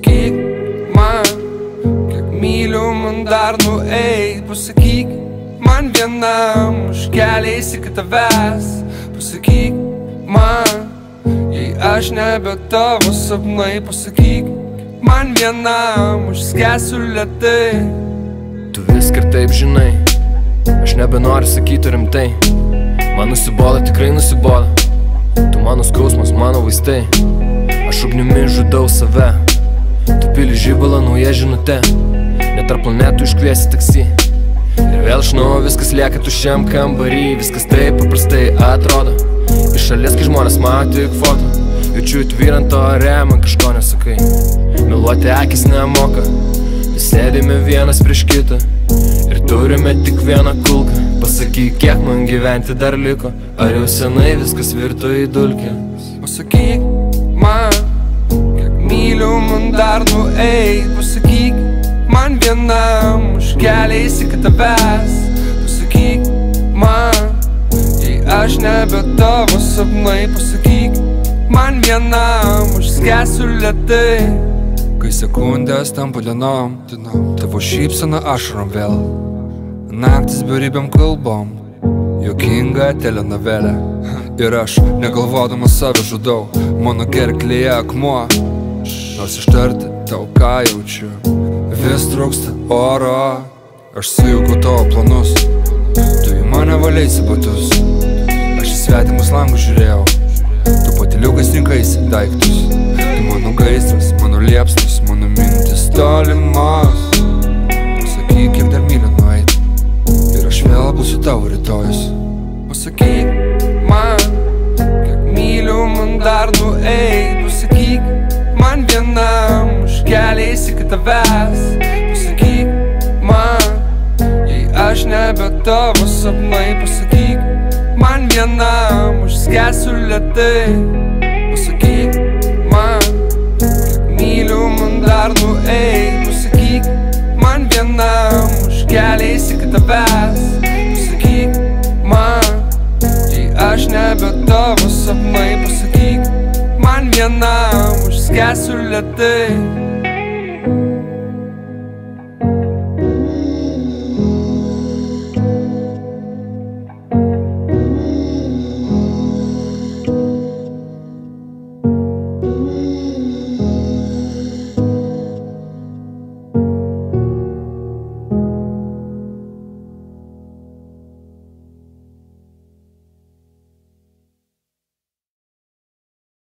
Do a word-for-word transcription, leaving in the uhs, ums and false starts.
Pasakyk man, kiek myliu man dar nueit. Pasakyk man vienam, už kelią iki tavęs. Pasakyk man, jei aš nebe tavo sapnai. Pasakyk man vienam, užskęsiu lėtai. Tu viską ir taip žinai, aš nebenoriu sakyti rimtai. Man nusiboda, tikrai nusiboda. Tu mano skausmas, mano vaistai. Aš ugnimi žudau save. Tu pili žibalą, nauja žinute. Net tarp planetų iškviesi taksi. Ir vėl iš naujo viskas lieka tuščiam kambarį. Viskas taip paprastai atrodo. Iš šalies, kai žmonės mato tik foto. Jaučiu tvyrant ore, man kažko nesakai. Meluoti akis nemoka. Vis sėdime vienas prieš kitą. Ir turime tik vieną kulką. Pasakyk, kiek man gyventi dar liko. Ar jau senai viskas virto į dulkes? Pasakyk man, kiek myliu man dar nueit. Pasakyk man vienam, už kelią iki tavęs. Pasakyk man, jei aš nebe tavo sapnai. Pasakyk man vienam, užskęsiu lėtai. Kai sekundės tampa dienom, tavo šypsena ašarom vėl. Naktis beribėm kalbom, juokinga telenovelė. Ir aš negalvodamas save žudau, mano gerklėje akmuo. Nors ištarti tau ką jaučiu, vis trūksta oro. Aš sujaukiau tavo planus, tu į mane valėsi batus. Aš į svetimus langus žiūrėjau, tu patiliukais rinkaisi daiktus. Tu mano gaisras, mano liepsnas, mano mintis tolimos. Pasakyk, kiek dar myliu nueit, ir aš vėl būsiu tavo rytojus. Pasakyk man, kiek myliu man dar nueit. Pasakyk man vienam, už kelią iki tavęs. Pasakyk man, jei aš nebe tavo sapnai. Pasakyk man vienam, užskęsiu lėtai. Pasakyk man, kiek myliu man dar nueit. Pasakyk man vienam, už kelią iki tavęs. Pasakyk man, jei aš nebe tavo sapnai. Pasakyk man vienam, užskęsiu lėtai.